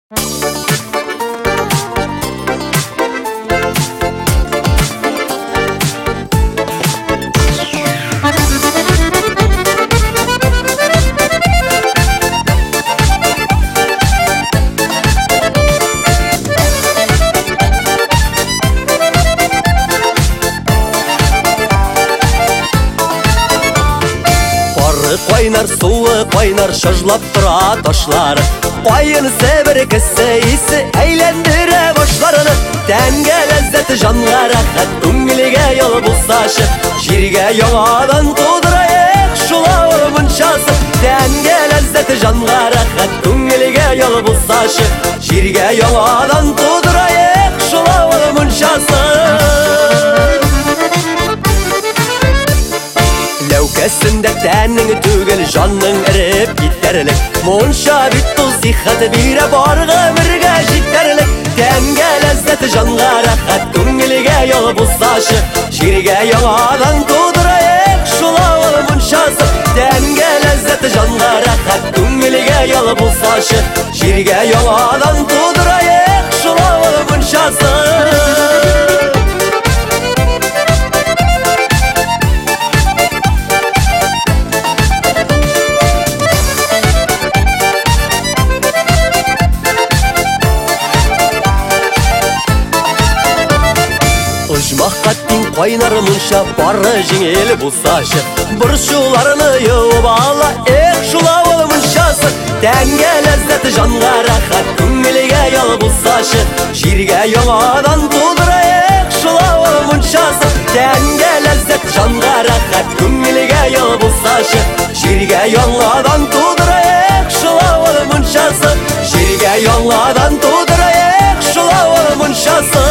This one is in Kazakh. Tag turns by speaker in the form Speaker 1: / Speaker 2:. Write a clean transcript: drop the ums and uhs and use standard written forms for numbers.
Speaker 1: Қойнар суы, қойнар шыжлап тұра ташлары. Қойын сәбір кісі есі әйлендірі башларыны. Тәнге ләззәті жанға рахат, көңілге елі бұлсашы. Жерге яңадан тудырайық шулауы мұншасы. Тәнге ләззәті жанға рахат, көңілге елі бұлсашы. Жерге яңадан тудырайық шулауы мұншасы. Ләукәсінде тәнің түгіл жанның әріп кетерлік. Мұнша бит тұз сихаты бері барғы бірге жетерлік. Тәнге ләззәті жанға рахат, көңілге елі бұлсашы. Жерге яңадан тудырайық шулауы мұншасы. Тәнге ләззәті жанға рахат, көңілге елі бұлсашы. Жерге яңадан тудырайық шулауы мұншасы. Ұжмаққаттың қойнары мұнша бары жеңел бұлсашы. Бұршуларыны еуіп ала, шулауы мұншасы. Тәнге ләззәті жанға рахат, көңілге елі бұлсашы. Жерге яңадан тудырайық шулауы мұншасы. Тәнге ләззәті жанға рахат, көңілге елі бұлсашы. Жерге яңадан тудырайық шулауы мұншасы. Жерге яңадан тудырайық шулауы мұншасы.